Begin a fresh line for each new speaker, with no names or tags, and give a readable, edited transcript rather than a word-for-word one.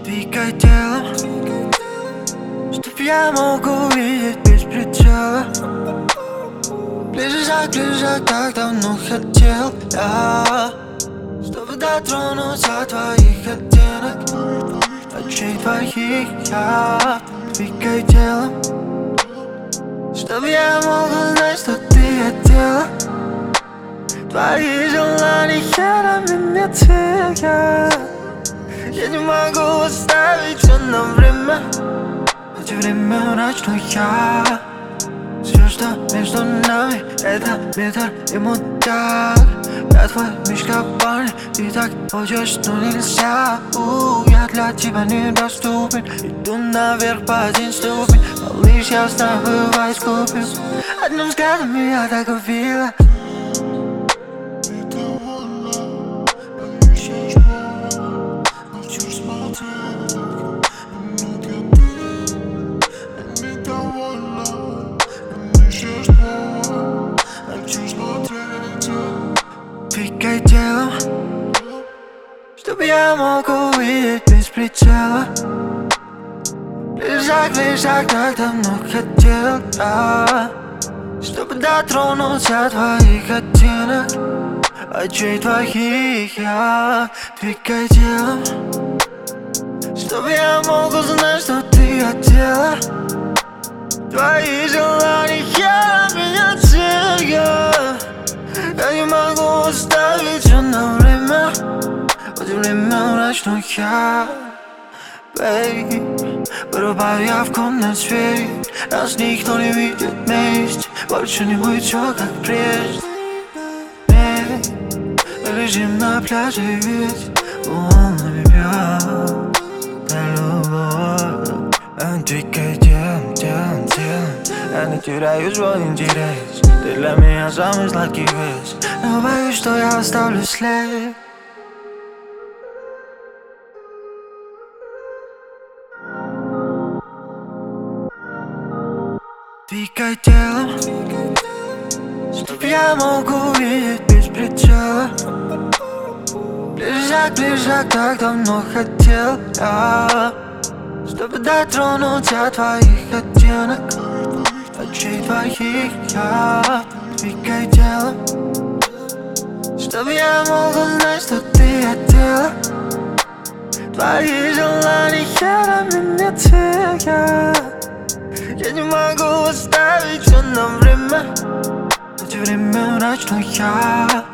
Двигай телом, чтоб я мог увидеть без предела. Ближе шаг, так давно хотел я, чтобы дотронуться твоих оттенок, очей твоих я. Двигай телом, чтоб я мог узнать, что ты хотела. Твои желания на меня цель. Я не могу оставить все на время, ведь время ночное. Все, что между нами, это метр и мудак. Я твой мечта, парень, ты так хочешь, но нельзя. Я для тебя недоступен, иду наверх по один ступень. Малыш, я знаю, бывает скупил. Одним взглядом меня так убила. Двигай телом, чтобы я мог увидеть без прицела. Лежак, так давно хотел я, чтобы дотронуться твоих оттенок, очей твоих я. Двигай телом, чтобы я мог узнать, что ты хотела. Твои желания на меня цель. Я не могу оставить все на время, ведь время ночное. Бэйб, вырубаю я в комнате свет, нас никто не видит вместе. Больше не будет все как прежде. Мы лежим на пляже, ведь волнами бьет любовь. Двигай телом, я не теряю свой интерес. Ты для меня самый сладкий вес, но боюсь, что я оставлю след. Двигай телом, чтоб я мог увидеть без прицела. Ближе, так давно хотел я, чтобы дотронуться твоих оттенок, очей твоих я. Двигай телом, чтобы я мог узнать, что ты хотела. Твои желания на меня цель. Я не могу оставить все на время, ведь время ночное.